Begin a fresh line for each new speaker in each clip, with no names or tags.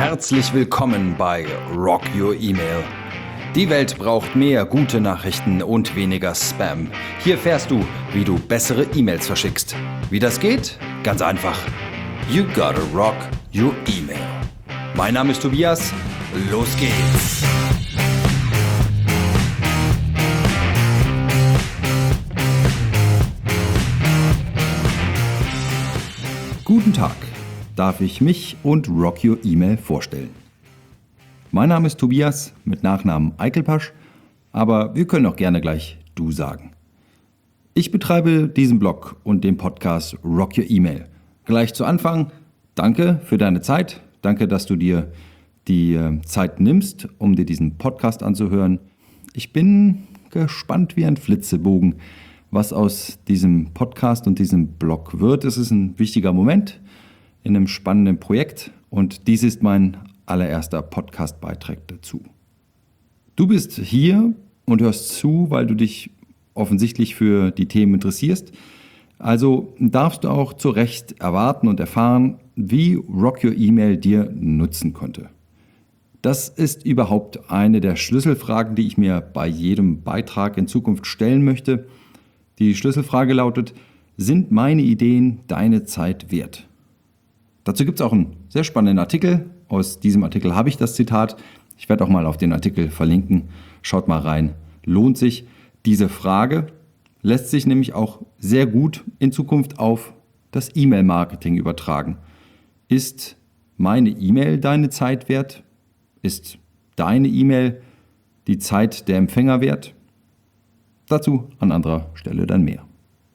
Herzlich willkommen bei Rock Your Email. Die Welt braucht mehr gute Nachrichten und weniger Spam. Hier erfährst du, wie du bessere E-Mails verschickst. Wie das geht? Ganz einfach. You gotta rock your email. Mein Name ist Tobias. Los geht's. Guten Tag. Darf ich mich und Rock Your Email vorstellen. Mein Name ist Tobias mit Nachnamen Eichelpasch, aber wir können auch gerne gleich du sagen. Ich betreibe diesen Blog und den Podcast Rock Your Email. Gleich zu Anfang, danke für deine Zeit, danke, dass du dir die Zeit nimmst, um dir diesen Podcast anzuhören. Ich bin gespannt wie ein Flitzebogen, was aus diesem Podcast und diesem Blog wird. Es ist ein wichtiger Moment in einem spannenden Projekt und dies ist mein allererster Podcast-Beitrag dazu. Du bist hier und hörst zu, weil du dich offensichtlich für die Themen interessierst. Also darfst du auch zu Recht erwarten und erfahren, wie Rock Your Email dir nutzen könnte. Das ist überhaupt eine der Schlüsselfragen, die ich mir bei jedem Beitrag in Zukunft stellen möchte. Die Schlüsselfrage lautet: Sind meine Ideen deine Zeit wert? Dazu gibt es auch einen sehr spannenden Artikel. Aus diesem Artikel habe ich das Zitat. Ich werde auch mal auf den Artikel verlinken. Schaut mal rein. Lohnt sich. Diese Frage lässt sich nämlich auch sehr gut in Zukunft auf das E-Mail-Marketing übertragen. Ist meine E-Mail deine Zeit wert? Ist deine E-Mail die Zeit der Empfänger wert? Dazu an anderer Stelle dann mehr.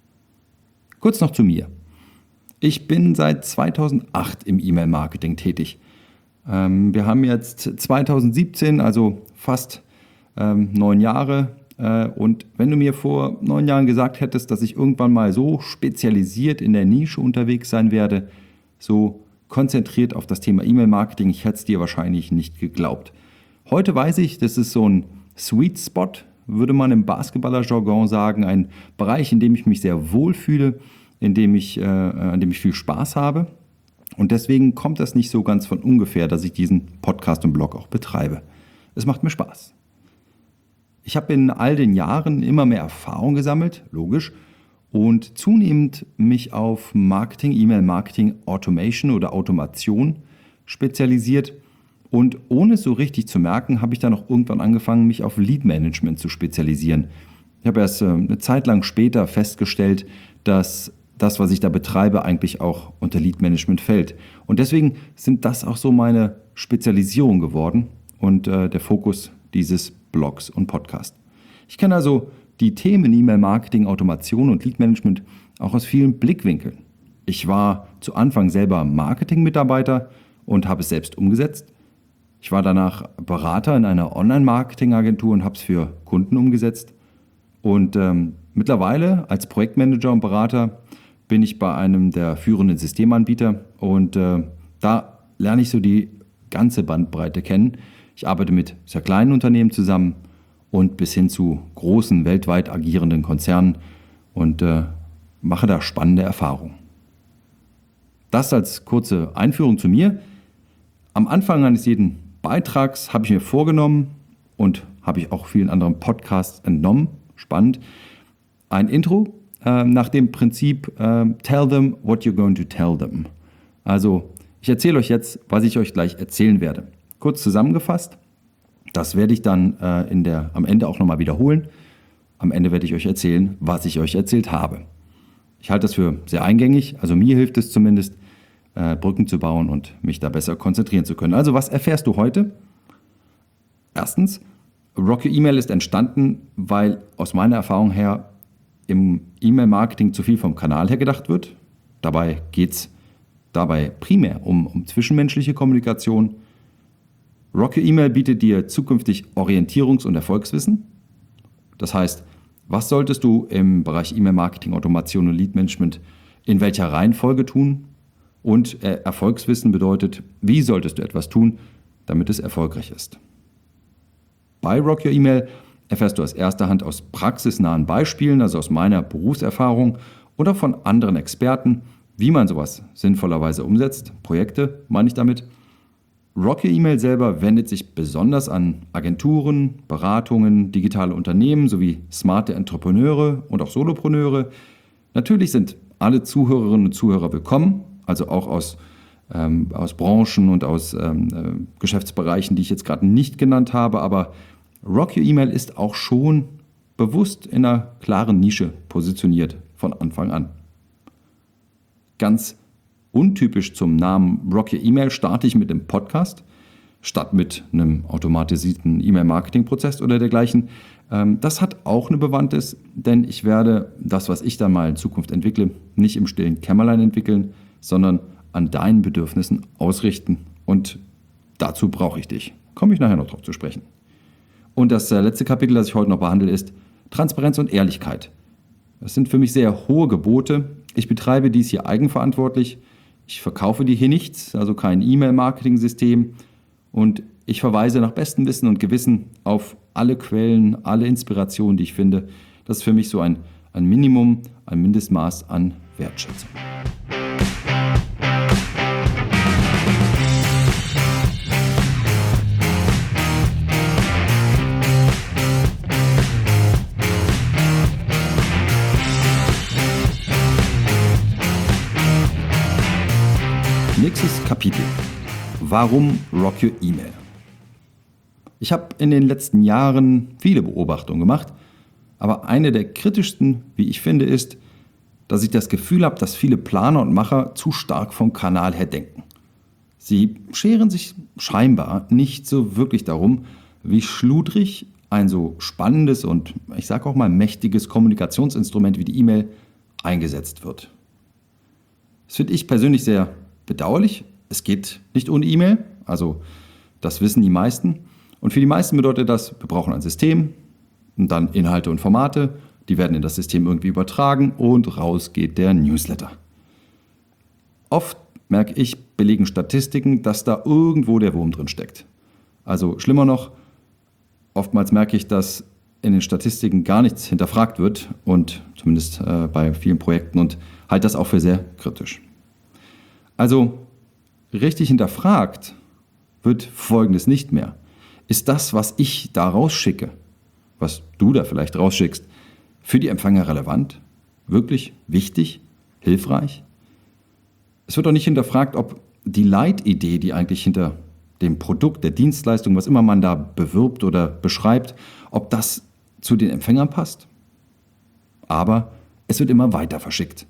Kurz noch zu mir. Ich bin seit 2008 im E-Mail-Marketing tätig. Wir haben jetzt 2017, also fast 9 Jahre. Und wenn du mir vor 9 Jahren gesagt hättest, dass ich irgendwann mal so spezialisiert in der Nische unterwegs sein werde, so konzentriert auf das Thema E-Mail-Marketing, ich hätte es dir wahrscheinlich nicht geglaubt. Heute weiß ich, das ist so ein Sweet Spot, würde man im Basketballer-Jargon sagen, ein Bereich, in dem ich mich sehr wohlfühle, an dem ich viel Spaß habe. Und deswegen kommt das nicht so ganz von ungefähr, dass ich diesen Podcast und Blog auch betreibe. Es macht mir Spaß. Ich habe in all den Jahren immer mehr Erfahrung gesammelt, logisch, und zunehmend mich auf Marketing, E-Mail-Marketing, Automation oder Automation spezialisiert. Und ohne es so richtig zu merken, habe ich dann auch irgendwann angefangen, mich auf Lead-Management zu spezialisieren. Ich habe erst eine Zeit lang später festgestellt, dass das, was ich da betreibe, eigentlich auch unter Lead-Management fällt. Und deswegen sind das auch so meine Spezialisierung geworden und der Fokus dieses Blogs und Podcasts. Ich kenne also die Themen E-Mail-Marketing, Automation und Lead-Management auch aus vielen Blickwinkeln. Ich war zu Anfang selber Marketing-Mitarbeiter und habe es selbst umgesetzt. Ich war danach Berater in einer Online-Marketing-Agentur und habe es für Kunden umgesetzt. Und mittlerweile als Projektmanager und Berater bin ich bei einem der führenden Systemanbieter und da lerne ich so die ganze Bandbreite kennen. Ich arbeite mit sehr kleinen Unternehmen zusammen und bis hin zu großen, weltweit agierenden Konzernen und mache da spannende Erfahrungen. Das als kurze Einführung zu mir. Am Anfang eines jeden Beitrags habe ich mir vorgenommen und habe ich auch vielen anderen Podcasts entnommen, spannend, ein Intro nach dem Prinzip Tell them what you're going to tell them. Also ich erzähle euch jetzt, was ich euch gleich erzählen werde. Kurz zusammengefasst, das werde ich dann am Ende auch nochmal wiederholen. Am Ende werde ich euch erzählen, was ich euch erzählt habe. Ich halte das für sehr eingängig, also mir hilft es zumindest, Brücken zu bauen und mich da besser konzentrieren zu können. Also was erfährst du heute? Erstens, Rock Your Email ist entstanden, weil aus meiner Erfahrung her im E-Mail-Marketing zu viel vom Kanal her gedacht wird. Dabei geht es primär um zwischenmenschliche Kommunikation. Rock Your Email bietet dir zukünftig Orientierungs- und Erfolgswissen. Das heißt, was solltest du im Bereich E-Mail-Marketing, Automation und Lead-Management in welcher Reihenfolge tun? Und Erfolgswissen bedeutet, wie solltest du etwas tun, damit es erfolgreich ist. Bei Rock Your Email erfährst du aus erster Hand aus praxisnahen Beispielen, also aus meiner Berufserfahrung und auch von anderen Experten, wie man sowas sinnvollerweise umsetzt. Projekte meine ich damit. Rocky E-Mail selber wendet sich besonders an Agenturen, Beratungen, digitale Unternehmen sowie smarte Entrepreneure und auch Solopreneure. Natürlich sind alle Zuhörerinnen und Zuhörer willkommen, also auch aus Branchen und aus Geschäftsbereichen, die ich jetzt gerade nicht genannt habe, aber Rock Your Email ist auch schon bewusst in einer klaren Nische positioniert von Anfang an. Ganz untypisch zum Namen Rock Your Email starte ich mit einem Podcast, statt mit einem automatisierten E-Mail-Marketing-Prozess oder dergleichen. Das hat auch eine Bewandtnis, denn ich werde das, was ich dann mal in Zukunft entwickle, nicht im stillen Kämmerlein entwickeln, sondern an deinen Bedürfnissen ausrichten. Und dazu brauche ich dich. Komme ich nachher noch drauf zu sprechen. Und das letzte Kapitel, das ich heute noch behandle, ist Transparenz und Ehrlichkeit. Das sind für mich sehr hohe Gebote. Ich betreibe dies hier eigenverantwortlich. Ich verkaufe dir hier nichts, also kein E-Mail-Marketing-System. Und ich verweise nach bestem Wissen und Gewissen auf alle Quellen, alle Inspirationen, die ich finde. Das ist für mich so ein Minimum, ein Mindestmaß an Wertschätzung. Nächstes Kapitel. Warum Rock Your Email? Ich habe in den letzten Jahren viele Beobachtungen gemacht, aber eine der kritischsten, wie ich finde, ist, dass ich das Gefühl habe, dass viele Planer und Macher zu stark vom Kanal her denken. Sie scheren sich scheinbar nicht so wirklich darum, wie schludrig ein so spannendes und ich sage auch mal mächtiges Kommunikationsinstrument wie die E-Mail eingesetzt wird. Das finde ich persönlich sehr bedauerlich. Es geht nicht ohne E-Mail, also das wissen die meisten. Und für die meisten bedeutet das, wir brauchen ein System und dann Inhalte und Formate, die werden in das System irgendwie übertragen und raus geht der Newsletter. Oft merke ich, belegen Statistiken, dass da irgendwo der Wurm drin steckt. Also schlimmer noch, oftmals merke ich, dass in den Statistiken gar nichts hinterfragt wird und zumindest bei vielen Projekten und halte das auch für sehr kritisch. Also richtig hinterfragt wird Folgendes nicht mehr. Ist das, was ich da rausschicke, was du da vielleicht rausschickst, für die Empfänger relevant, wirklich wichtig, hilfreich? Es wird auch nicht hinterfragt, ob die Leitidee, die eigentlich hinter dem Produkt, der Dienstleistung, was immer man da bewirbt oder beschreibt, ob das zu den Empfängern passt. Aber es wird immer weiter verschickt.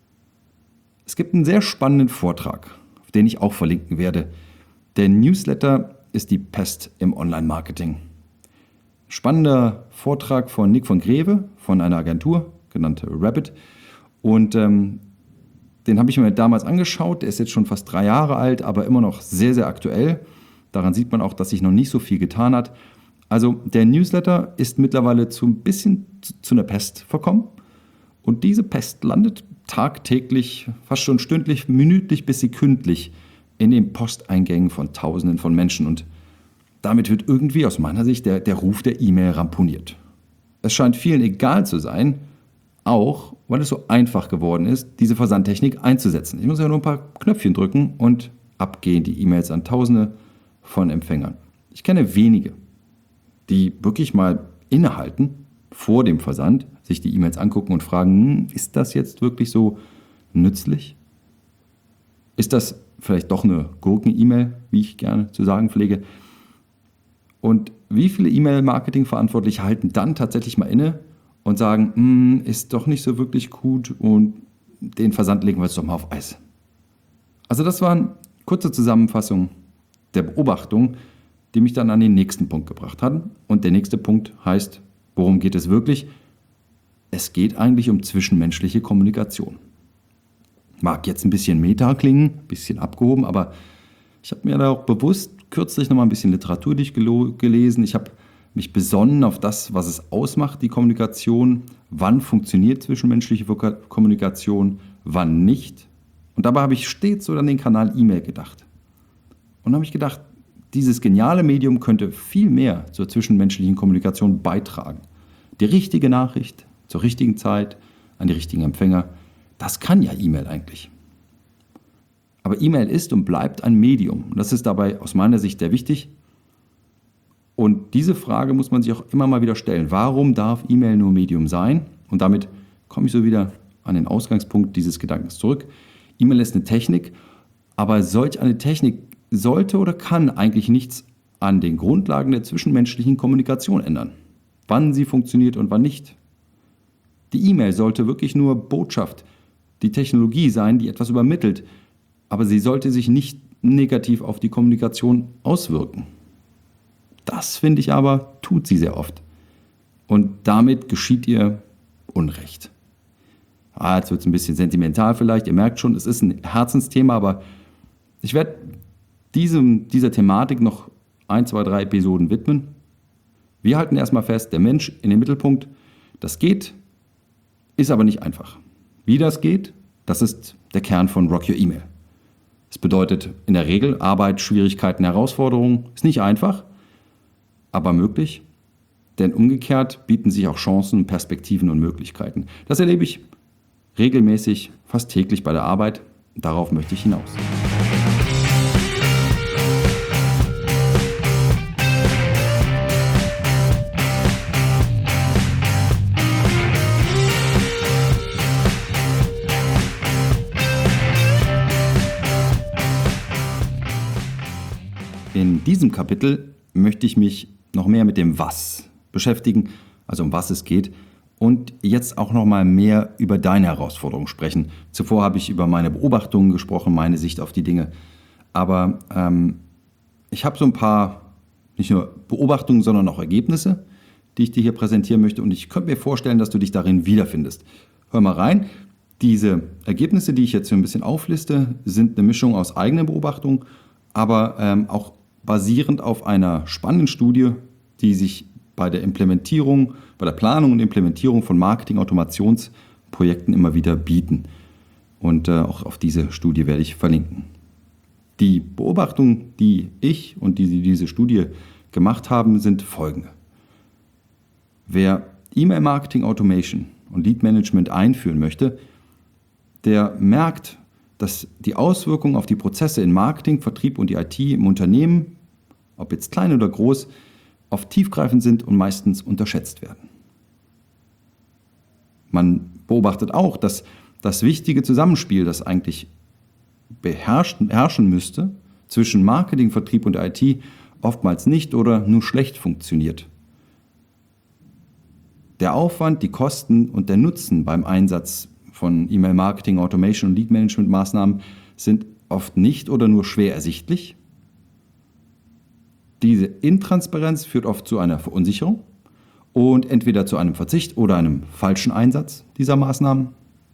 Es gibt einen sehr spannenden Vortrag, auf den ich auch verlinken werde. Der Newsletter ist die Pest im Online-Marketing. Spannender Vortrag von Nick von Greve von einer Agentur, genannt Rabbit. Und den habe ich mir damals angeschaut. Der ist jetzt schon fast 3 Jahre alt, aber immer noch sehr, sehr aktuell. Daran sieht man auch, dass sich noch nicht so viel getan hat. Also der Newsletter ist mittlerweile zu ein bisschen zu einer Pest verkommen. Und diese Pest landet tagtäglich, fast schon stündlich, minütlich bis sekündlich in den Posteingängen von Tausenden von Menschen. Und damit wird irgendwie aus meiner Sicht der Ruf der E-Mail ramponiert. Es scheint vielen egal zu sein, auch weil es so einfach geworden ist, diese Versandtechnik einzusetzen. Ich muss ja nur ein paar Knöpfchen drücken und ab gehen die E-Mails an Tausende von Empfängern. Ich kenne wenige, die wirklich mal innehalten vor dem Versand, sich die E-Mails angucken und fragen, ist das jetzt wirklich so nützlich? Ist das vielleicht doch eine Gurken-E-Mail, wie ich gerne zu sagen pflege? Und wie viele E-Mail-Marketing-Verantwortliche halten dann tatsächlich mal inne und sagen, ist doch nicht so wirklich gut und den Versand legen wir jetzt doch mal auf Eis. Also das war eine kurze Zusammenfassung der Beobachtung, die mich dann an den nächsten Punkt gebracht hat. Und der nächste Punkt heißt, worum geht es wirklich? Es geht eigentlich um zwischenmenschliche Kommunikation. Mag jetzt ein bisschen meta klingen, ein bisschen abgehoben, aber ich habe mir da auch bewusst kürzlich noch mal ein bisschen Literatur durchgelesen. Ich habe mich besonnen auf das, was es ausmacht, die Kommunikation. Wann funktioniert zwischenmenschliche Kommunikation, wann nicht. Und dabei habe ich stets so an den Kanal E-Mail gedacht. Und habe ich gedacht, dieses geniale Medium könnte viel mehr zur zwischenmenschlichen Kommunikation beitragen. Die richtige Nachricht zur richtigen Zeit an die richtigen Empfänger, das kann ja E-Mail eigentlich. Aber E-Mail ist und bleibt ein Medium. Das ist dabei aus meiner Sicht sehr wichtig. Und diese Frage muss man sich auch immer mal wieder stellen. Warum darf E-Mail nur Medium sein? Und damit komme ich so wieder an den Ausgangspunkt dieses Gedankens zurück. E-Mail ist eine Technik, aber solch eine Technik sollte oder kann eigentlich nichts an den Grundlagen der zwischenmenschlichen Kommunikation ändern. Wann sie funktioniert und wann nicht. Die E-Mail sollte wirklich nur Botschaft, die Technologie sein, die etwas übermittelt, aber sie sollte sich nicht negativ auf die Kommunikation auswirken. Das, finde ich aber, tut sie sehr oft. Und damit geschieht ihr Unrecht. Jetzt wird es ein bisschen sentimental vielleicht, ihr merkt schon, es ist ein Herzensthema, aber ich werde dieser Thematik noch 1, 2, 3 Episoden widmen. Wir halten erstmal fest, der Mensch in den Mittelpunkt, das geht, ist aber nicht einfach. Wie das geht, das ist der Kern von Rock Your Email. Es bedeutet in der Regel Arbeit, Schwierigkeiten, Herausforderungen, ist nicht einfach, aber möglich, denn umgekehrt bieten sich auch Chancen, Perspektiven und Möglichkeiten. Das erlebe ich regelmäßig, fast täglich bei der Arbeit. Darauf möchte ich hinaus. In diesem Kapitel möchte ich mich noch mehr mit dem Was beschäftigen, also um was es geht, und jetzt auch noch mal mehr über deine Herausforderungen sprechen. Zuvor habe ich über meine Beobachtungen gesprochen, meine Sicht auf die Dinge, aber ich habe so ein paar, nicht nur Beobachtungen, sondern auch Ergebnisse, die ich dir hier präsentieren möchte, und ich könnte mir vorstellen, dass du dich darin wiederfindest. Hör mal rein. Diese Ergebnisse, die ich jetzt hier ein bisschen aufliste, sind eine Mischung aus eigenen Beobachtungen, aber auch basierend auf einer spannenden Studie, die sich bei der Planung und Implementierung von Marketing-Automationsprojekten immer wieder bieten. Und auch auf diese Studie werde ich verlinken. Die Beobachtungen, die ich und diese Studie gemacht haben, sind folgende. Wer E-Mail-Marketing-Automation und Lead-Management einführen möchte, der merkt, dass die Auswirkungen auf die Prozesse in Marketing, Vertrieb und die IT im Unternehmen, ob jetzt klein oder groß, oft tiefgreifend sind und meistens unterschätzt werden. Man beobachtet auch, dass das wichtige Zusammenspiel, das eigentlich herrschen müsste, zwischen Marketing, Vertrieb und IT oftmals nicht oder nur schlecht funktioniert. Der Aufwand, die Kosten und der Nutzen beim Einsatz von E-Mail-Marketing, Automation und Lead-Management-Maßnahmen sind oft nicht oder nur schwer ersichtlich. Diese Intransparenz führt oft zu einer Verunsicherung und entweder zu einem Verzicht oder einem falschen Einsatz dieser Maßnahmen.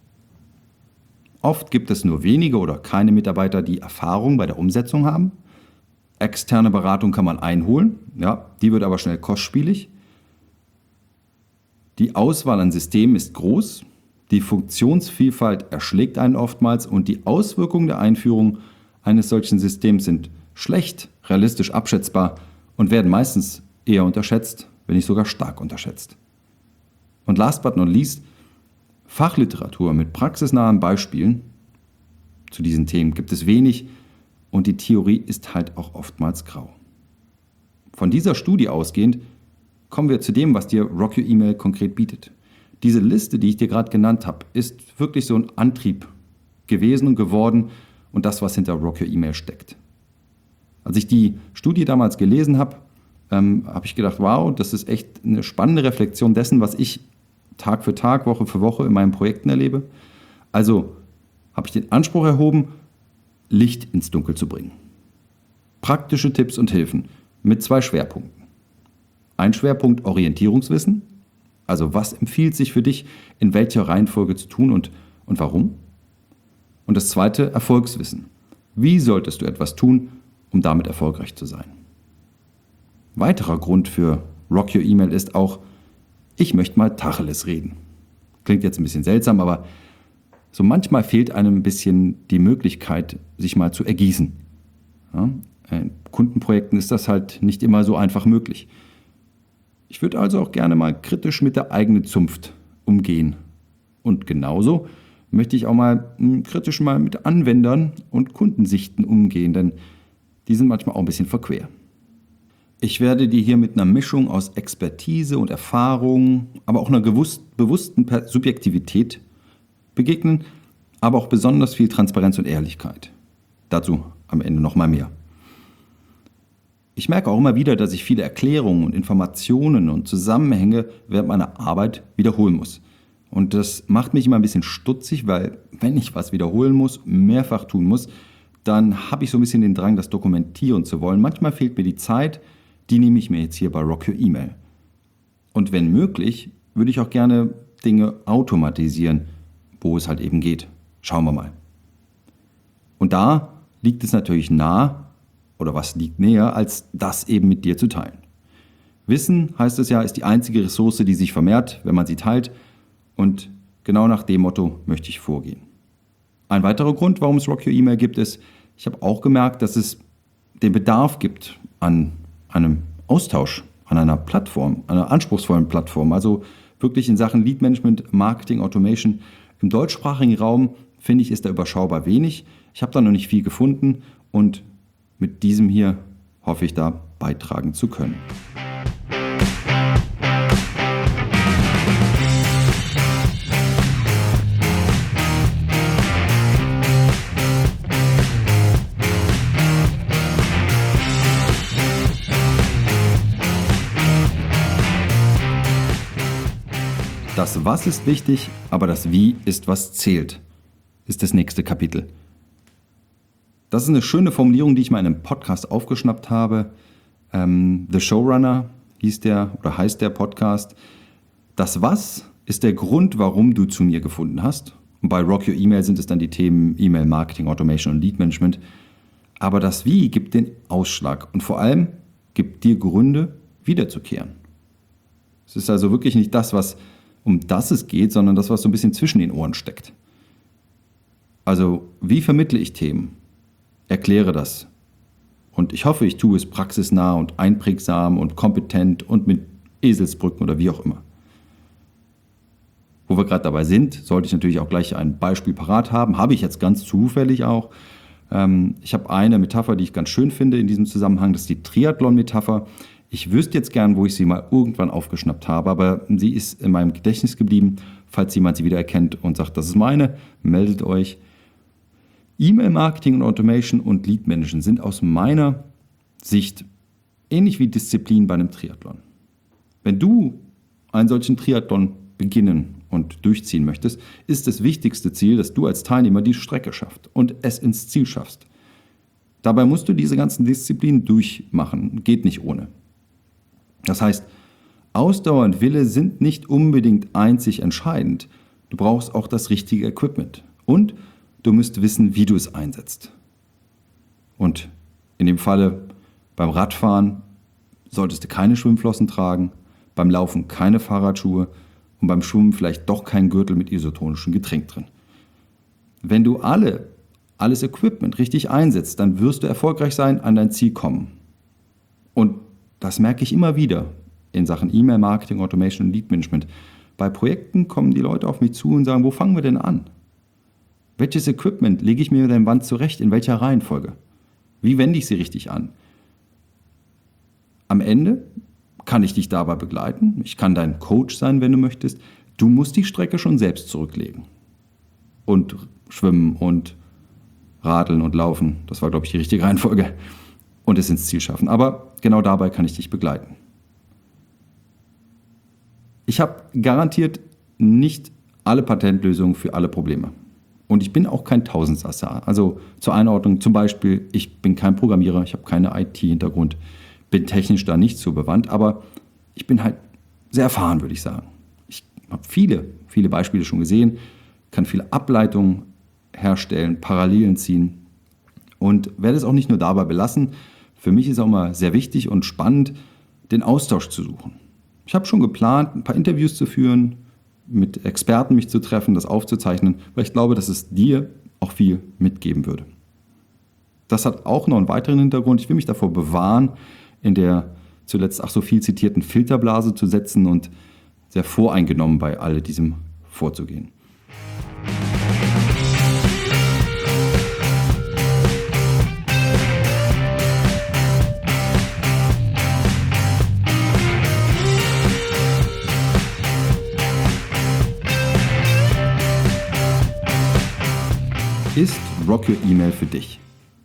Oft gibt es nur wenige oder keine Mitarbeiter, die Erfahrung bei der Umsetzung haben. Externe Beratung kann man einholen, die wird aber schnell kostspielig. Die Auswahl an Systemen ist groß. Die Funktionsvielfalt erschlägt einen oftmals und die Auswirkungen der Einführung eines solchen Systems sind schlecht realistisch abschätzbar und werden meistens eher unterschätzt, wenn nicht sogar stark unterschätzt. Und last but not least, Fachliteratur mit praxisnahen Beispielen zu diesen Themen gibt es wenig und die Theorie ist halt auch oftmals grau. Von dieser Studie ausgehend kommen wir zu dem, was dir Rock Your Email konkret bietet. Diese Liste, die ich dir gerade genannt habe, ist wirklich so ein Antrieb gewesen und geworden und das, was hinter Rock Your Email steckt. Als ich die Studie damals gelesen habe, habe ich gedacht, wow, das ist echt eine spannende Reflexion dessen, was ich Tag für Tag, Woche für Woche in meinen Projekten erlebe. Also habe ich den Anspruch erhoben, Licht ins Dunkel zu bringen. Praktische Tipps und Hilfen mit 2 Schwerpunkten. Ein Schwerpunkt Orientierungswissen, also was empfiehlt sich für dich, in welcher Reihenfolge zu tun und warum. Und das zweite Erfolgswissen. Wie solltest du etwas tun, um damit erfolgreich zu sein? Weiterer Grund für Rock Your Email ist auch, ich möchte mal Tacheles reden. Klingt jetzt ein bisschen seltsam, aber so manchmal fehlt einem ein bisschen die Möglichkeit, sich mal zu ergießen. Ja, in Kundenprojekten ist das halt nicht immer so einfach möglich. Ich würde also auch gerne mal kritisch mit der eigenen Zunft umgehen. Und genauso möchte ich auch mal kritisch mal mit Anwendern und Kundensichten umgehen, denn die sind manchmal auch ein bisschen verquer. Ich werde dir hier mit einer Mischung aus Expertise und Erfahrung, aber auch einer bewussten Subjektivität begegnen, aber auch besonders viel Transparenz und Ehrlichkeit. Dazu am Ende nochmal mehr. Ich merke auch immer wieder, dass ich viele Erklärungen und Informationen und Zusammenhänge während meiner Arbeit wiederholen muss. Und das macht mich immer ein bisschen stutzig, weil wenn ich was wiederholen muss, mehrfach tun muss, dann habe ich so ein bisschen den Drang, das dokumentieren zu wollen. Manchmal fehlt mir die Zeit, die nehme ich mir jetzt hier bei Rock Your Email. Und wenn möglich, würde ich auch gerne Dinge automatisieren, wo es halt eben geht. Schauen wir mal. Und da liegt es natürlich nahe, oder was liegt näher, als das eben mit dir zu teilen. Wissen, heißt es ja, ist die einzige Ressource, die sich vermehrt, wenn man sie teilt. Und genau nach dem Motto möchte ich vorgehen. Ein weiterer Grund, warum es Rock Your Email gibt, ist, ich habe auch gemerkt, dass es den Bedarf gibt an einem Austausch, an einer Plattform, einer anspruchsvollen Plattform. Also wirklich in Sachen Lead Management, Marketing, Automation. Im deutschsprachigen Raum, finde ich, ist da überschaubar wenig. Ich habe da noch nicht viel gefunden und mit diesem hier hoffe ich da beitragen zu können. Das Was ist wichtig, aber das Wie ist, was zählt, ist das nächste Kapitel. Das ist eine schöne Formulierung, die ich mal in einem Podcast aufgeschnappt habe. The Showrunner heißt der Podcast. Das Was ist der Grund, warum du zu mir gefunden hast. Und bei Rock Your Email sind es dann die Themen E-Mail Marketing, Automation und Lead Management. Aber das Wie gibt den Ausschlag und vor allem gibt dir Gründe, wiederzukehren. Es ist also wirklich nicht das, um das es geht, sondern das, was so ein bisschen zwischen den Ohren steckt. Also, wie vermittle ich Themen? Erkläre das. Und ich hoffe, ich tue es praxisnah und einprägsam und kompetent und mit Eselsbrücken oder wie auch immer. Wo wir gerade dabei sind, sollte ich natürlich auch gleich ein Beispiel parat haben. Habe ich jetzt ganz zufällig auch. Ich habe eine Metapher, die ich ganz schön finde in diesem Zusammenhang. Das ist die Triathlon-Metapher. Ich wüsste jetzt gern, wo ich sie mal irgendwann aufgeschnappt habe, aber sie ist in meinem Gedächtnis geblieben. Falls jemand sie wieder erkennt und sagt, das ist meine, meldet euch. E-Mail-Marketing und Automation und Lead-Management sind aus meiner Sicht ähnlich wie Disziplin bei einem Triathlon. Wenn du einen solchen Triathlon beginnen und durchziehen möchtest, ist das wichtigste Ziel, dass du als Teilnehmer die Strecke schaffst und es ins Ziel schaffst. Dabei musst du diese ganzen Disziplinen durchmachen, geht nicht ohne. Das heißt, Ausdauer und Wille sind nicht unbedingt einzig entscheidend. Du brauchst auch das richtige Equipment und du musst wissen, wie du es einsetzt. Und in dem Falle beim Radfahren solltest du keine Schwimmflossen tragen, beim Laufen keine Fahrradschuhe und beim Schwimmen vielleicht doch kein Gürtel mit isotonischem Getränk drin. Wenn du alles Equipment richtig einsetzt, dann wirst du erfolgreich sein, an dein Ziel kommen. Und das merke ich immer wieder in Sachen E-Mail-Marketing, Automation und Lead-Management. Bei Projekten kommen die Leute auf mich zu und sagen, wo fangen wir denn an? Welches Equipment lege ich mir denn wann zurecht? In welcher Reihenfolge? Wie wende ich sie richtig an? Am Ende kann ich dich dabei begleiten. Ich kann dein Coach sein, wenn du möchtest. Du musst die Strecke schon selbst zurücklegen. Und schwimmen und radeln und laufen. Das war, glaube ich, die richtige Reihenfolge. Und es ins Ziel schaffen. Aber genau dabei kann ich dich begleiten. Ich habe garantiert nicht alle Patentlösungen für alle Probleme. Und ich bin auch kein Tausendsasser. Also zur Einordnung zum Beispiel, ich bin kein Programmierer, ich habe keinen IT-Hintergrund, bin technisch da nicht so bewandt, aber ich bin halt sehr erfahren, würde ich sagen. Ich habe viele Beispiele schon gesehen, kann viele Ableitungen herstellen, Parallelen ziehen und werde es auch nicht nur dabei belassen. Für mich ist auch mal sehr wichtig und spannend, den Austausch zu suchen. Ich habe schon geplant, ein paar Interviews zu führen, mit Experten mich zu treffen, das aufzuzeichnen, weil ich glaube, dass es dir auch viel mitgeben würde. Das hat auch noch einen weiteren Hintergrund. Ich will mich davor bewahren, in der zuletzt so viel zitierten Filterblase zu setzen und sehr voreingenommen bei all diesem vorzugehen. ist Rock Your Email für dich?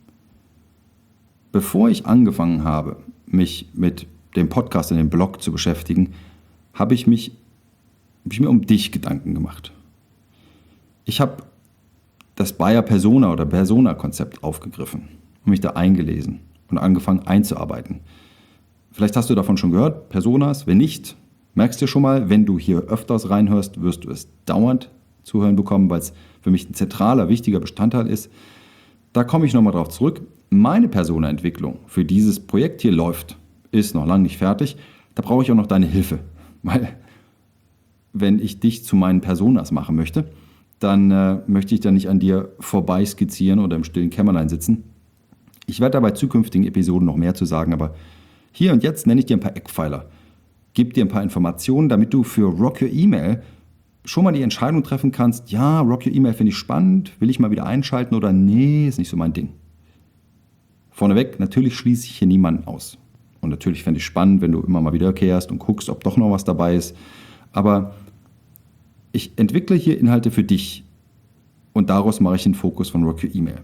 Bevor ich angefangen habe, mich mit dem Podcast und dem Blog zu beschäftigen, habe ich mir um dich Gedanken gemacht. Ich habe das Buyer Persona oder Persona-Konzept aufgegriffen und mich da eingelesen und angefangen einzuarbeiten. Vielleicht hast du davon schon gehört, Personas. Wenn nicht, merkst du schon mal, wenn du hier öfters reinhörst, wirst du es dauernd zu hören bekommen, weil es für mich ein zentraler, wichtiger Bestandteil ist. Da komme ich nochmal drauf zurück. Meine Persona-Entwicklung für dieses Projekt hier läuft, ist noch lange nicht fertig. Da brauche ich auch noch deine Hilfe, weil wenn ich dich zu meinen Personas machen möchte, dann möchte ich da nicht an dir vorbei skizzieren oder im stillen Kämmerlein sitzen. Ich werde da bei zukünftigen Episoden noch mehr zu sagen, aber hier und jetzt nenne ich dir ein paar Eckpfeiler, gebe dir ein paar Informationen, damit du für Rock Your Email schon mal die Entscheidung treffen kannst, ja, Rock Your Email finde ich spannend, will ich mal wieder einschalten oder nee, ist nicht so mein Ding. Vorneweg, natürlich schließe ich hier niemanden aus. Und natürlich fände ich spannend, wenn du immer mal wiederkehrst und guckst, ob doch noch was dabei ist. Aber ich entwickle hier Inhalte für dich und daraus mache ich den Fokus von Rock Your Email.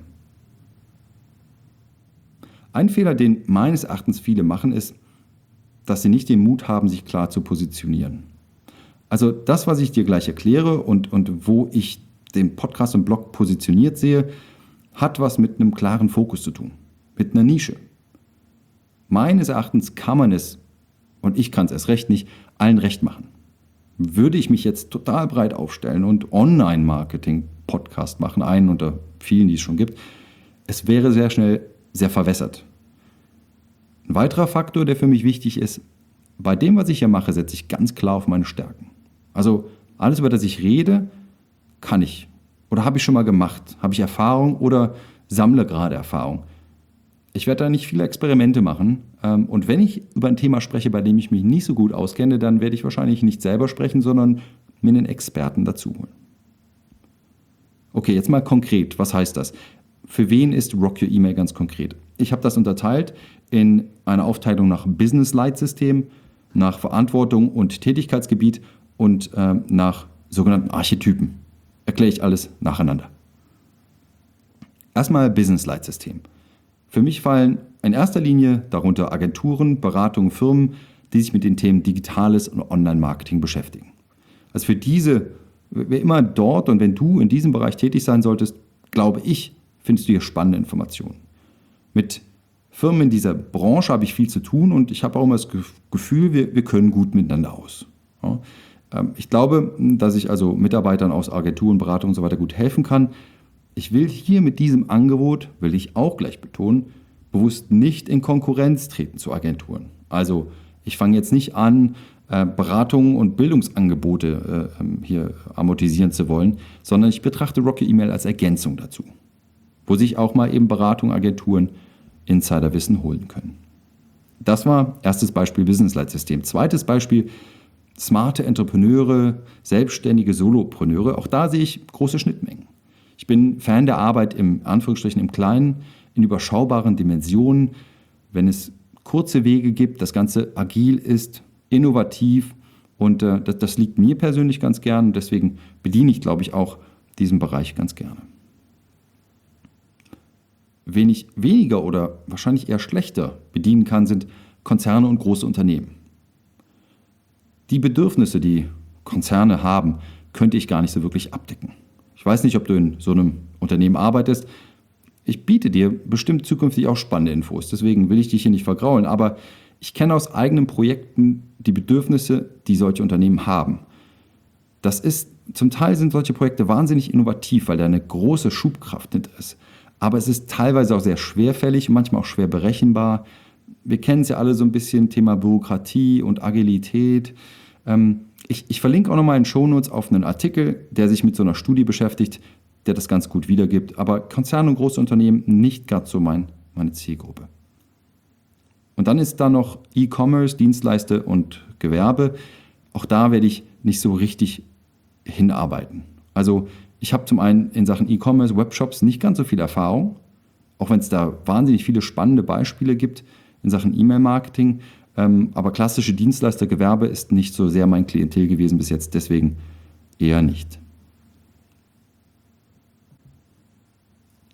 Ein Fehler, den meines Erachtens viele machen, ist, dass sie nicht den Mut haben, sich klar zu positionieren. Also das, was ich dir gleich erkläre und wo ich den Podcast und Blog positioniert sehe, hat was mit einem klaren Fokus zu tun, mit einer Nische. Meines Erachtens kann man es, und ich kann es erst recht nicht, allen recht machen. Würde ich mich jetzt total breit aufstellen und Online-Marketing-Podcast machen, einen unter vielen, die es schon gibt, es wäre sehr schnell sehr verwässert. Ein weiterer Faktor, der für mich wichtig ist, bei dem, was ich hier mache, setze ich ganz klar auf meine Stärken. Also alles, über das ich rede, kann ich oder habe ich schon mal gemacht, habe ich Erfahrung oder sammle gerade Erfahrung. Ich werde da nicht viele Experimente machen und wenn ich über ein Thema spreche, bei dem ich mich nicht so gut auskenne, dann werde ich wahrscheinlich nicht selber sprechen, sondern mir einen Experten dazu holen. Okay, jetzt mal konkret, was heißt das? Für wen ist Rock Your Email ganz konkret? Ich habe das unterteilt in eine Aufteilung nach Business-Leitsystem, nach Verantwortung und Tätigkeitsgebiet und nach sogenannten Archetypen. Erkläre ich alles nacheinander. Erstmal Business-Leitsystem. Für mich fallen in erster Linie darunter Agenturen, Beratungen, Firmen, die sich mit den Themen Digitales und Online-Marketing beschäftigen. Also für diese, wer immer dort und wenn du in diesem Bereich tätig sein solltest, glaube ich, findest du hier spannende Informationen. Mit Firmen in dieser Branche habe ich viel zu tun und ich habe auch immer das Gefühl, wir können gut miteinander aus. Ja. Ich glaube, dass ich also Mitarbeitern aus Agenturen, Beratungen und so weiter gut helfen kann. Ich will hier mit diesem Angebot, will ich auch gleich betonen, bewusst nicht in Konkurrenz treten zu Agenturen. Also ich fange jetzt nicht an, Beratungen und Bildungsangebote hier amortisieren zu wollen, sondern ich betrachte Rock Your Email als Ergänzung dazu, wo sich auch mal eben Beratungen, Agenturen, Insiderwissen holen können. Das war erstes Beispiel Business-Leitsystem. Zweites Beispiel smarte Entrepreneure, selbstständige Solopreneure. Auch da sehe ich große Schnittmengen. Ich bin Fan der Arbeit im Anführungsstrichen im Kleinen, in überschaubaren Dimensionen, wenn es kurze Wege gibt, das Ganze agil ist, innovativ und das liegt mir persönlich ganz gern. Deswegen bediene ich, glaube ich, auch diesen Bereich ganz gerne. Wen ich weniger oder wahrscheinlich eher schlechter bedienen kann, sind Konzerne und große Unternehmen. Die Bedürfnisse, die Konzerne haben, könnte ich gar nicht so wirklich abdecken. Ich weiß nicht, ob du in so einem Unternehmen arbeitest. Ich biete dir bestimmt zukünftig auch spannende Infos, deswegen will ich dich hier nicht vergraulen, aber ich kenne aus eigenen Projekten die Bedürfnisse, die solche Unternehmen haben. Zum Teil sind solche Projekte wahnsinnig innovativ, weil da eine große Schubkraft hinter ist. Aber es ist teilweise auch sehr schwerfällig, manchmal auch schwer berechenbar. Wir kennen es ja alle so ein bisschen, Thema Bürokratie und Agilität. Ich verlinke auch nochmal in den Shownotes auf einen Artikel, der sich mit so einer Studie beschäftigt, der das ganz gut wiedergibt. Aber Konzerne und große Unternehmen nicht gerade so meine Zielgruppe. Und dann ist da noch E-Commerce, Dienstleister und Gewerbe. Auch da werde ich nicht so richtig hinarbeiten. Also ich habe zum einen in Sachen E-Commerce, Webshops nicht ganz so viel Erfahrung, auch wenn es da wahnsinnig viele spannende Beispiele gibt in Sachen E-Mail-Marketing. Aber klassische Dienstleister, Gewerbe ist nicht so sehr mein Klientel gewesen bis jetzt, deswegen eher nicht.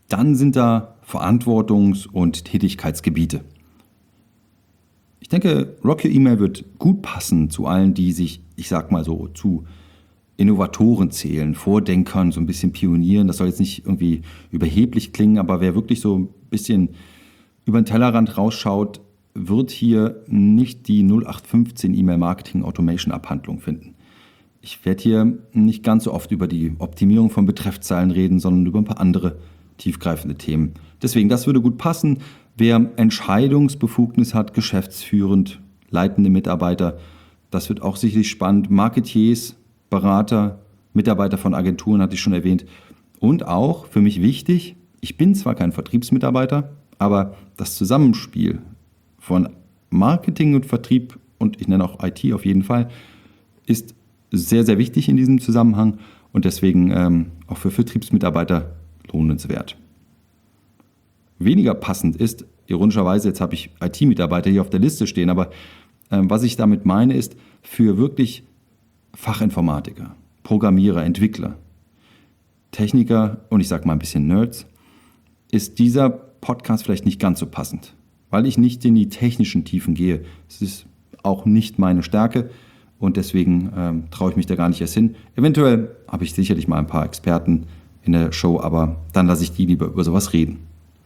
Dann sind da Verantwortungs- und Tätigkeitsgebiete. Ich denke, Rock Your Email wird gut passen zu allen, die sich, ich sag mal so, zu Innovatoren zählen, Vordenkern, so ein bisschen Pionieren. Das soll jetzt nicht irgendwie überheblich klingen, aber wer wirklich so ein bisschen über den Tellerrand rausschaut, wird hier nicht die 0815 E-Mail-Marketing-Automation-Abhandlung finden. Ich werde hier nicht ganz so oft über die Optimierung von Betreffzeilen reden, sondern über ein paar andere tiefgreifende Themen. Deswegen, das würde gut passen. Wer Entscheidungsbefugnis hat, geschäftsführend, leitende Mitarbeiter, das wird auch sicherlich spannend. Marketiers, Berater, Mitarbeiter von Agenturen hatte ich schon erwähnt. Und auch für mich wichtig, ich bin zwar kein Vertriebsmitarbeiter, aber das Zusammenspiel von Marketing und Vertrieb, und ich nenne auch IT auf jeden Fall, ist sehr, sehr wichtig in diesem Zusammenhang und deswegen auch für Vertriebsmitarbeiter lohnenswert. Weniger passend ist, ironischerweise, jetzt habe ich IT-Mitarbeiter hier auf der Liste stehen, aber was ich damit meine, ist für wirklich Fachinformatiker, Programmierer, Entwickler, Techniker und ich sage mal ein bisschen Nerds, ist dieser Podcast vielleicht nicht ganz so passend, weil ich nicht in die technischen Tiefen gehe. Es ist auch nicht meine Stärke und deswegen traue ich mich da gar nicht erst hin. Eventuell habe ich sicherlich mal ein paar Experten in der Show, aber dann lasse ich die lieber über sowas reden.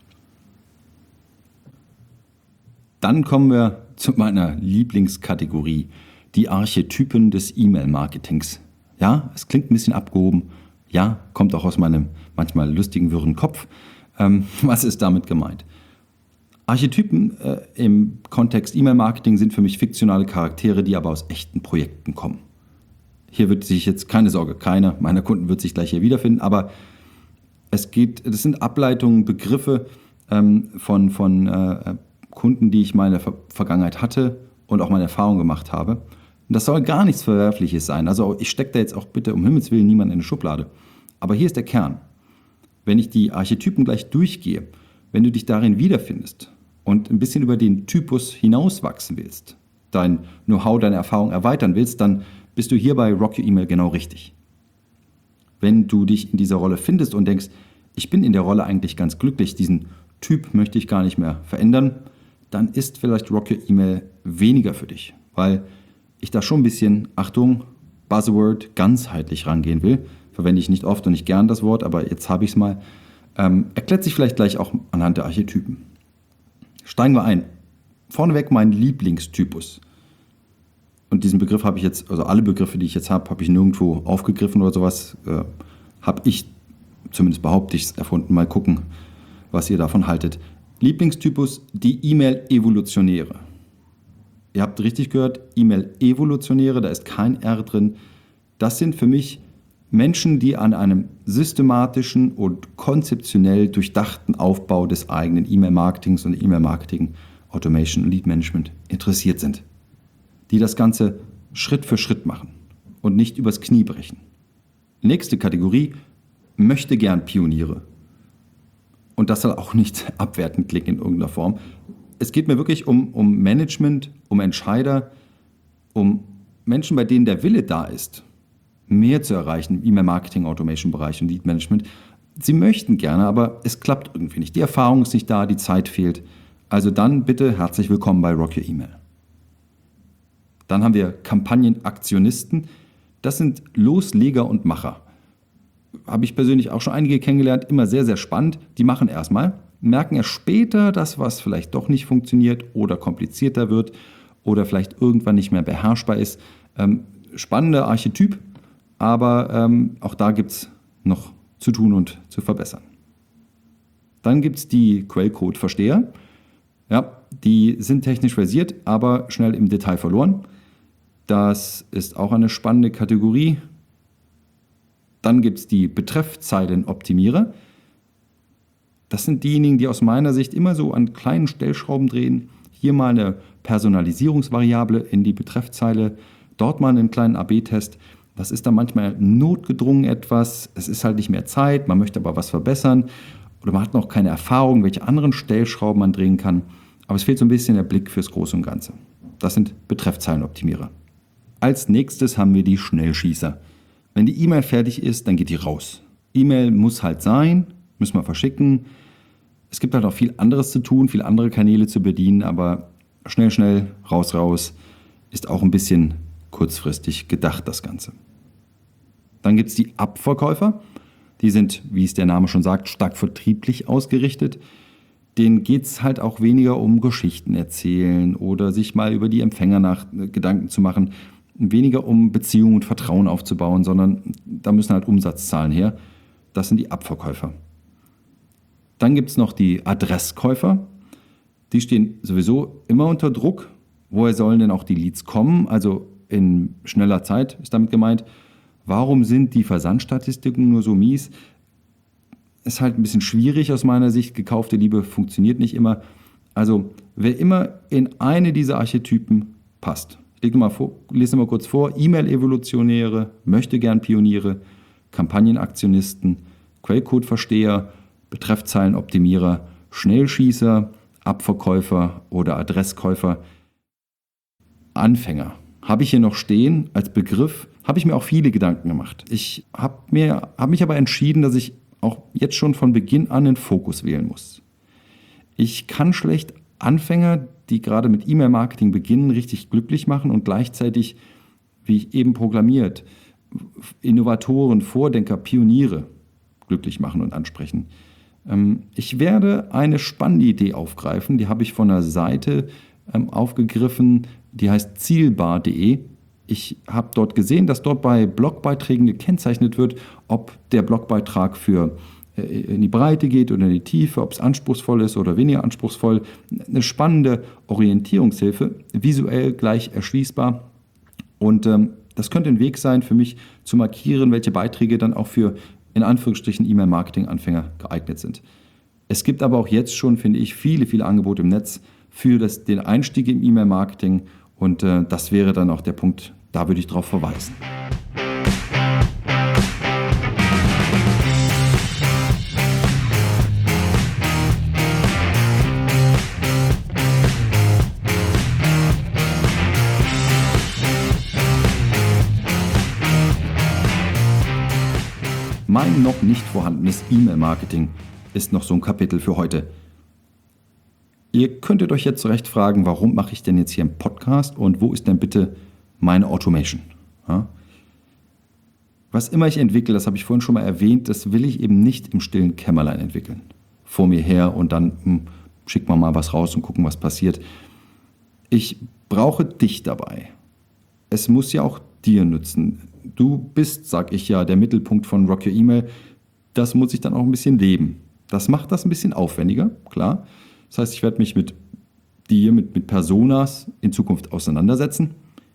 Dann kommen wir zu meiner Lieblingskategorie, die Archetypen des E-Mail-Marketings. Ja, es klingt ein bisschen abgehoben. Ja, kommt auch aus meinem manchmal lustigen, wirren Kopf. Was ist damit gemeint? Archetypen im Kontext E-Mail-Marketing sind für mich fiktionale Charaktere, die aber aus echten Projekten kommen. Hier wird sich jetzt, keine Sorge, keiner meiner Kunden wird sich gleich hier wiederfinden, aber das sind Ableitungen, Begriffe von Kunden, die ich mal in der Vergangenheit hatte und auch meine Erfahrung gemacht habe. Und das soll gar nichts Verwerfliches sein. Also ich stecke da jetzt auch bitte um Himmels Willen niemand in eine Schublade. Aber hier ist der Kern. Wenn ich die Archetypen gleich durchgehe, wenn du dich darin wiederfindest und ein bisschen über den Typus hinauswachsen willst, dein Know-how, deine Erfahrung erweitern willst, dann bist du hier bei Rock Your Email genau richtig. Wenn du dich in dieser Rolle findest und denkst, ich bin in der Rolle eigentlich ganz glücklich, diesen Typ möchte ich gar nicht mehr verändern, dann ist vielleicht Rock Your Email weniger für dich, weil ich da schon ein bisschen, Achtung, Buzzword, ganzheitlich rangehen will. Verwende ich nicht oft und nicht gern das Wort, aber jetzt habe ich es mal. Erklärt sich vielleicht gleich auch anhand der Archetypen. Steigen wir ein. Vorneweg mein Lieblingstypus. Und diesen Begriff habe ich jetzt, also alle Begriffe, die ich jetzt habe ich nirgendwo aufgegriffen oder sowas. Habe ich, zumindest behaupte ich es, erfunden. Mal gucken, was ihr davon haltet. Lieblingstypus, die E-Mail-Evolutionäre. Ihr habt richtig gehört, E-Mail-Evolutionäre, da ist kein R drin. Das sind für mich Menschen, die an einem systematischen und konzeptionell durchdachten Aufbau des eigenen E-Mail-Marketings und E-Mail-Marketing, Automation und Lead-Management interessiert sind. Die das Ganze Schritt für Schritt machen und nicht übers Knie brechen. Nächste Kategorie, möchte gern Pioniere. Und das soll auch nicht abwertend klingen in irgendeiner Form. Es geht mir wirklich um Management, um Entscheider, um Menschen, bei denen der Wille da ist, mehr zu erreichen im E-Mail-Marketing-Automation-Bereich und Lead-Management. Sie möchten gerne, aber es klappt irgendwie nicht. Die Erfahrung ist nicht da, die Zeit fehlt. Also dann bitte herzlich willkommen bei Rock Your Email. Dann haben wir Kampagnenaktionisten. Das sind Losleger und Macher. Habe ich persönlich auch schon einige kennengelernt, immer sehr, sehr spannend. Die machen erstmal, merken erst später, dass was vielleicht doch nicht funktioniert oder komplizierter wird oder vielleicht irgendwann nicht mehr beherrschbar ist. Spannender Archetyp, aber auch da gibt es noch zu tun und zu verbessern. Dann gibt es die Quellcode-Versteher. Ja, die sind technisch versiert, aber schnell im Detail verloren. Das ist auch eine spannende Kategorie. Dann gibt es die Betreffzeilenoptimierer. Das sind diejenigen, die aus meiner Sicht immer so an kleinen Stellschrauben drehen. Hier mal eine Personalisierungsvariable in die Betreffzeile, dort mal einen kleinen AB-Test. Das ist dann manchmal notgedrungen etwas. Es ist halt nicht mehr Zeit, man möchte aber was verbessern. Oder man hat noch keine Erfahrung, welche anderen Stellschrauben man drehen kann. Aber es fehlt so ein bisschen der Blick fürs Große und Ganze. Das sind Betreffzeilenoptimierer. Als nächstes haben wir die Schnellschießer. Wenn die E-Mail fertig ist, dann geht die raus. E-Mail muss halt sein, müssen wir verschicken. Es gibt halt auch viel anderes zu tun, viele andere Kanäle zu bedienen, aber schnell, raus, ist auch ein bisschen kurzfristig gedacht, das Ganze. Dann gibt es die Abverkäufer. Die sind, wie es der Name schon sagt, stark vertrieblich ausgerichtet. Denen geht es halt auch weniger um Geschichten erzählen oder sich mal über die Empfänger Gedanken zu machen. Weniger um Beziehungen und Vertrauen aufzubauen, sondern da müssen halt Umsatzzahlen her. Das sind die Abverkäufer. Dann gibt es noch die Adresskäufer. Die stehen sowieso immer unter Druck. Woher sollen denn auch die Leads kommen? Also in schneller Zeit ist damit gemeint. Warum sind die Versandstatistiken nur so mies? Ist halt ein bisschen schwierig aus meiner Sicht. Gekaufte Liebe funktioniert nicht immer. Also wer immer in eine dieser Archetypen passt. Ich lese mal kurz vor. E-Mail-Evolutionäre, Möchtegern-Pioniere, Kampagnenaktionisten, Quellcode-Versteher, Betreffzeilenoptimierer, Schnellschießer, Abverkäufer oder Adresskäufer. Anfänger habe ich hier noch stehen als Begriff. Habe ich mir auch viele Gedanken gemacht. Ich habe mich aber entschieden, dass ich auch jetzt schon von Beginn an den Fokus wählen muss. Ich kann schlecht Anfänger, die gerade mit E-Mail-Marketing beginnen, richtig glücklich machen und gleichzeitig, wie ich eben proklamiert, Innovatoren, Vordenker, Pioniere glücklich machen und ansprechen. Ich werde eine spannende Idee aufgreifen, die habe ich von einer Seite aufgegriffen, die heißt zielbar.de. Ich habe dort gesehen, dass dort bei Blogbeiträgen gekennzeichnet wird, ob der Blogbeitrag in die Breite geht oder in die Tiefe, ob es anspruchsvoll ist oder weniger anspruchsvoll. Eine spannende Orientierungshilfe, visuell gleich erschließbar. Und das könnte ein Weg sein für mich zu markieren, welche Beiträge dann auch für in Anführungsstrichen E-Mail-Marketing-Anfänger geeignet sind. Es gibt aber auch jetzt schon, finde ich, viele Angebote im Netz für den Einstieg im E-Mail-Marketing. Und das wäre dann auch der Punkt, da würde ich darauf verweisen. Mein noch nicht vorhandenes E-Mail-Marketing ist noch so ein Kapitel für heute. Ihr könntet euch jetzt zurecht fragen, warum mache ich denn jetzt hier einen Podcast und wo ist denn bitte meine Automation? Ja? Was immer ich entwickle, das habe ich vorhin schon mal erwähnt, das will ich eben nicht im stillen Kämmerlein entwickeln. Vor mir her und dann schicken wir mal was raus und gucken, was passiert. Ich brauche dich dabei. Es muss ja auch dir nützen. Du bist, sag ich ja, der Mittelpunkt von Rock Your Email. Das muss ich dann auch ein bisschen leben. Das macht das ein bisschen aufwendiger, klar. Das heißt, ich werde mich mit Personas in Zukunft auseinandersetzen.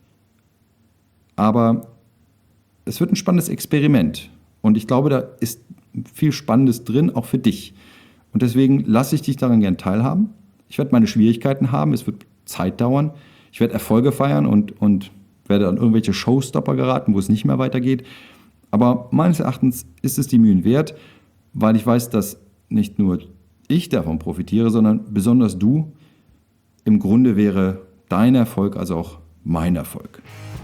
Aber es wird ein spannendes Experiment. Und ich glaube, da ist viel Spannendes drin, auch für dich. Und deswegen lasse ich dich daran gern teilhaben. Ich werde meine Schwierigkeiten haben, es wird Zeit dauern. Ich werde Erfolge feiern und werde an irgendwelche Showstopper geraten, wo es nicht mehr weitergeht. Aber meines Erachtens ist es die Mühen wert, weil ich weiß, dass nicht nur ich davon profitiere, sondern besonders du. Im Grunde wäre dein Erfolg also auch mein Erfolg.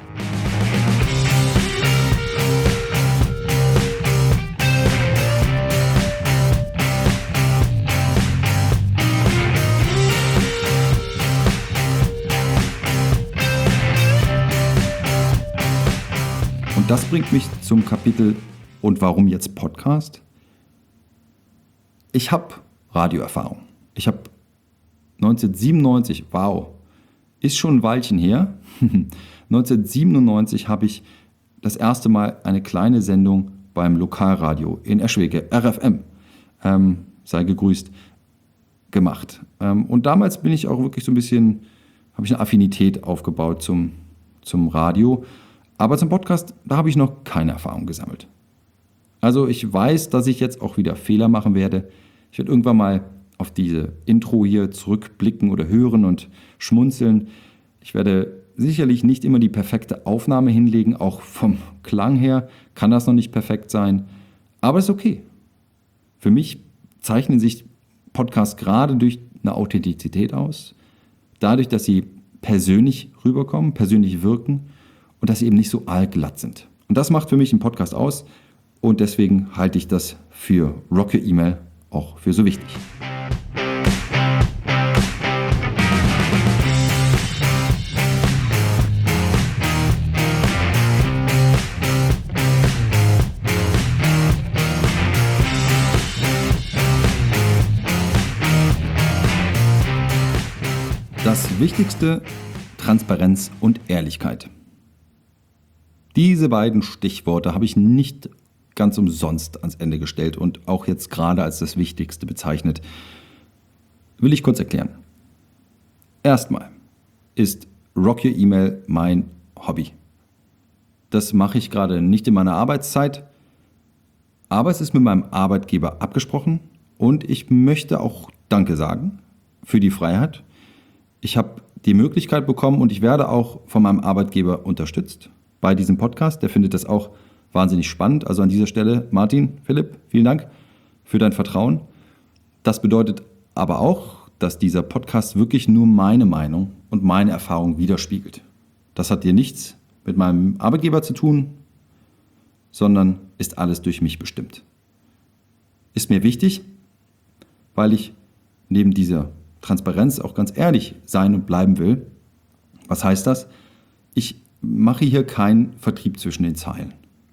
Und das bringt mich zum Kapitel und warum jetzt Podcast? Ich habe Radioerfahrung. Ich habe 1997, wow, ist schon ein Weilchen her, 1997 habe ich das erste Mal eine kleine Sendung beim Lokalradio in Eschwege, RFM, sei gegrüßt, gemacht. Und damals bin ich auch wirklich so ein bisschen, habe ich eine Affinität aufgebaut zum Radio. Aber zum Podcast, da habe ich noch keine Erfahrung gesammelt. Also ich weiß, dass ich jetzt auch wieder Fehler machen werde. Ich werde irgendwann mal auf diese Intro hier zurückblicken oder hören und schmunzeln. Ich werde sicherlich nicht immer die perfekte Aufnahme hinlegen, auch vom Klang her kann das noch nicht perfekt sein. Aber ist okay. Für mich zeichnen sich Podcasts gerade durch eine Authentizität aus. Dadurch, dass sie persönlich rüberkommen, persönlich wirken und dass sie eben nicht so aalglatt sind. Und das macht für mich einen Podcast aus und deswegen halte ich das für Rock Your Email auch für so wichtig. Das Wichtigste: Transparenz und Ehrlichkeit. Diese beiden Stichworte habe ich nicht ganz umsonst ans Ende gestellt und auch jetzt gerade als das Wichtigste bezeichnet. Will ich kurz erklären. Erstmal ist Rock Your E-Mail mein Hobby. Das mache ich gerade nicht in meiner Arbeitszeit, aber es ist mit meinem Arbeitgeber abgesprochen und ich möchte auch Danke sagen für die Freiheit. Ich habe die Möglichkeit bekommen und ich werde auch von meinem Arbeitgeber unterstützt bei diesem Podcast. Der findet das auch wahnsinnig spannend. Also an dieser Stelle, Martin, Philipp, vielen Dank für dein Vertrauen. Das bedeutet aber auch, dass dieser Podcast wirklich nur meine Meinung und meine Erfahrung widerspiegelt. Das hat hier nichts mit meinem Arbeitgeber zu tun, sondern ist alles durch mich bestimmt. Ist mir wichtig, weil ich neben dieser Transparenz auch ganz ehrlich sein und bleiben will. Was heißt das? Ich mache hier keinen Vertrieb zwischen den Zeilen.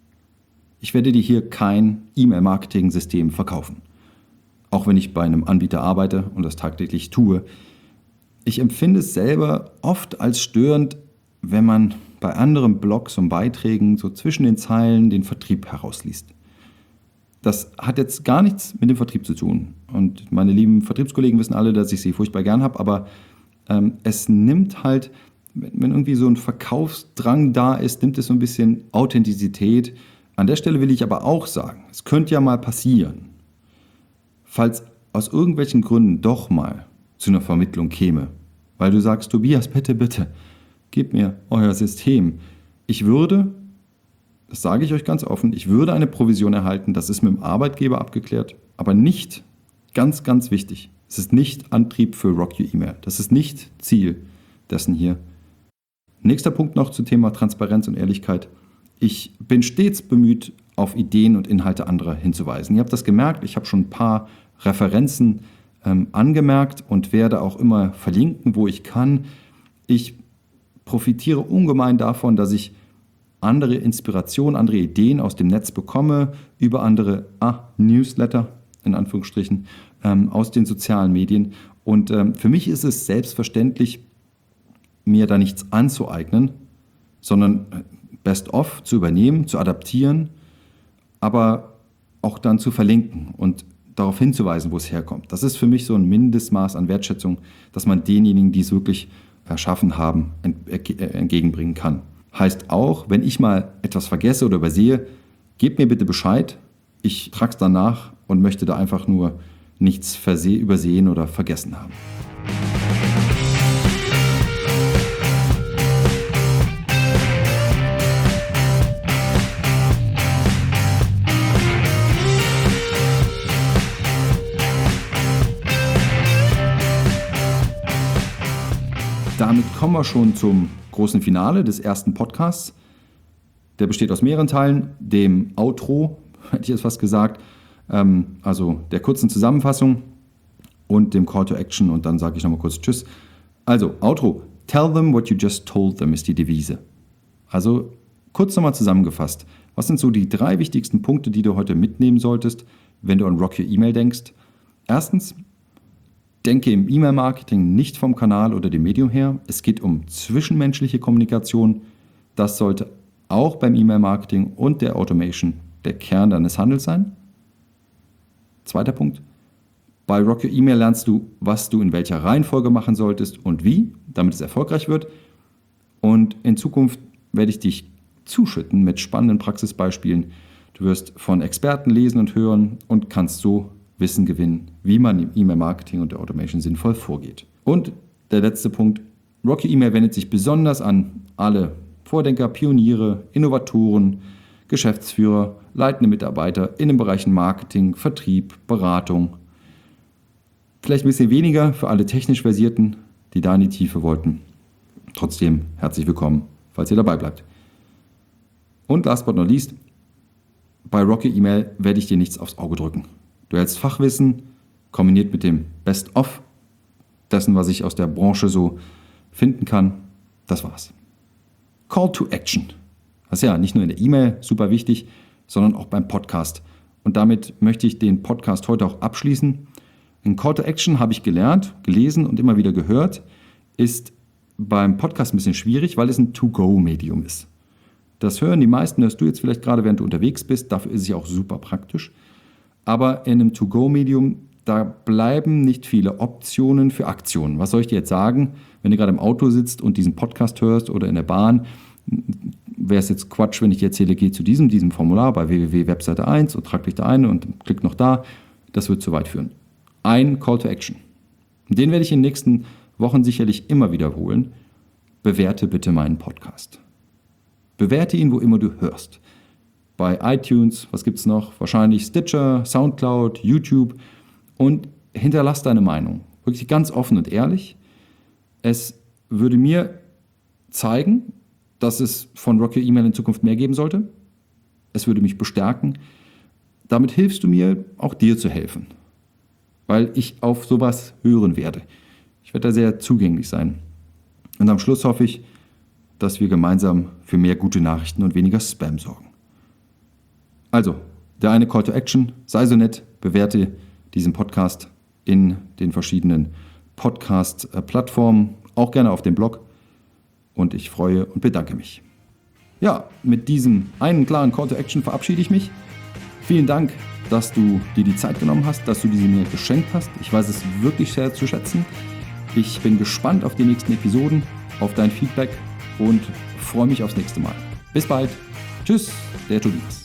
Ich werde dir hier kein E-Mail-Marketing-System verkaufen. Auch wenn ich bei einem Anbieter arbeite und das tagtäglich tue. Ich empfinde es selber oft als störend, wenn man bei anderen Blogs und Beiträgen so zwischen den Zeilen den Vertrieb herausliest. Das hat jetzt gar nichts mit dem Vertrieb zu tun. Und meine lieben Vertriebskollegen wissen alle, dass ich sie furchtbar gern habe, aber es nimmt halt, wenn irgendwie so ein Verkaufsdrang da ist, nimmt es so ein bisschen Authentizität. An der Stelle will ich aber auch sagen, es könnte ja mal passieren, falls aus irgendwelchen Gründen doch mal zu einer Vermittlung käme, weil du sagst, Tobias, bitte, gib mir euer System. Ich würde, das sage ich euch ganz offen, ich würde eine Provision erhalten, das ist mit dem Arbeitgeber abgeklärt, aber nicht, ganz, ganz wichtig, es ist nicht Antrieb für Rock Your E-Mail. Das ist nicht Ziel dessen hier. Nächster Punkt noch zum Thema Transparenz und Ehrlichkeit. Ich bin stets bemüht, auf Ideen und Inhalte anderer hinzuweisen. Ihr habt das gemerkt, ich habe schon ein paar Referenzen angemerkt und werde auch immer verlinken, wo ich kann. Ich profitiere ungemein davon, dass ich andere Inspirationen, andere Ideen aus dem Netz bekomme, über andere Newsletter, in Anführungsstrichen, aus den sozialen Medien. Und für mich ist es selbstverständlich, mir da nichts anzueignen, sondern Best-of zu übernehmen, zu adaptieren, aber auch dann zu verlinken und darauf hinzuweisen, wo es herkommt. Das ist für mich so ein Mindestmaß an Wertschätzung, dass man denjenigen, die es wirklich erschaffen haben, entgegenbringen kann. Heißt auch, wenn ich mal etwas vergesse oder übersehe, gebt mir bitte Bescheid, ich trage es dann nach und möchte da einfach nur nichts übersehen oder vergessen haben. Damit kommen wir schon zum großen Finale des ersten Podcasts. Der besteht aus mehreren Teilen, dem Outro, hätte ich jetzt fast gesagt, also der kurzen Zusammenfassung und dem Call to Action und dann sage ich nochmal kurz Tschüss. Also, Outro, tell them what you just told them ist die Devise. Also kurz nochmal zusammengefasst, was sind so die 3 wichtigsten Punkte, die du heute mitnehmen solltest, wenn du an Rock Your E-Mail denkst? Erstens, denke im E-Mail-Marketing nicht vom Kanal oder dem Medium her. Es geht um zwischenmenschliche Kommunikation. Das sollte auch beim E-Mail-Marketing und der Automation der Kern deines Handels sein. Zweiter Punkt. Bei Rock Your E-Mail lernst du, was du in welcher Reihenfolge machen solltest und wie, damit es erfolgreich wird. Und in Zukunft werde ich dich zuschütten mit spannenden Praxisbeispielen. Du wirst von Experten lesen und hören und kannst so Wissen gewinnen, wie man im E-Mail-Marketing und der Automation sinnvoll vorgeht. Und der letzte Punkt, Rock Your E-Mail wendet sich besonders an alle Vordenker, Pioniere, Innovatoren, Geschäftsführer, leitende Mitarbeiter in den Bereichen Marketing, Vertrieb, Beratung. Vielleicht ein bisschen weniger für alle technisch Versierten, die da in die Tiefe wollten. Trotzdem herzlich willkommen, falls ihr dabei bleibt. Und last but not least, bei Rock Your E-Mail werde ich dir nichts aufs Auge drücken. Du erhältst Fachwissen, kombiniert mit dem Best-of dessen, was ich aus der Branche so finden kann. Das war's. Call to Action. Das ist ja nicht nur in der E-Mail super wichtig, sondern auch beim Podcast. Und damit möchte ich den Podcast heute auch abschließen. Ein Call to Action habe ich gelernt, gelesen und immer wieder gehört, ist beim Podcast ein bisschen schwierig, weil es ein To-Go-Medium ist. Das hören die meisten, hörst du jetzt vielleicht gerade, während du unterwegs bist. Dafür ist es ja auch super praktisch. Aber in einem To-Go-Medium, da bleiben nicht viele Optionen für Aktionen. Was soll ich dir jetzt sagen, wenn du gerade im Auto sitzt und diesen Podcast hörst oder in der Bahn? Wäre es jetzt Quatsch, wenn ich dir erzähle, geh zu diesem Formular bei www.webseite 1 und trag dich da ein und klick noch da. Das wird zu weit führen. Ein Call to Action. Den werde ich in den nächsten Wochen sicherlich immer wiederholen. Bewerte bitte meinen Podcast. Bewerte ihn, wo immer du hörst. Bei iTunes, was gibt es noch? Wahrscheinlich Stitcher, Soundcloud, YouTube. Und hinterlass deine Meinung. Wirklich ganz offen und ehrlich. Es würde mir zeigen, dass es von Rock Your Email in Zukunft mehr geben sollte. Es würde mich bestärken. Damit hilfst du mir, auch dir zu helfen. Weil ich auf sowas hören werde. Ich werde da sehr zugänglich sein. Und am Schluss hoffe ich, dass wir gemeinsam für mehr gute Nachrichten und weniger Spam sorgen. Also, der eine Call to Action, sei so nett, bewerte diesen Podcast in den verschiedenen Podcast-Plattformen, auch gerne auf dem Blog. Und ich freue und bedanke mich. Ja, mit diesem einen klaren Call to Action verabschiede ich mich. Vielen Dank, dass du dir die Zeit genommen hast, dass du diese mir geschenkt hast. Ich weiß es wirklich sehr zu schätzen. Ich bin gespannt auf die nächsten Episoden, auf dein Feedback und freue mich aufs nächste Mal. Bis bald. Tschüss, der Tobias.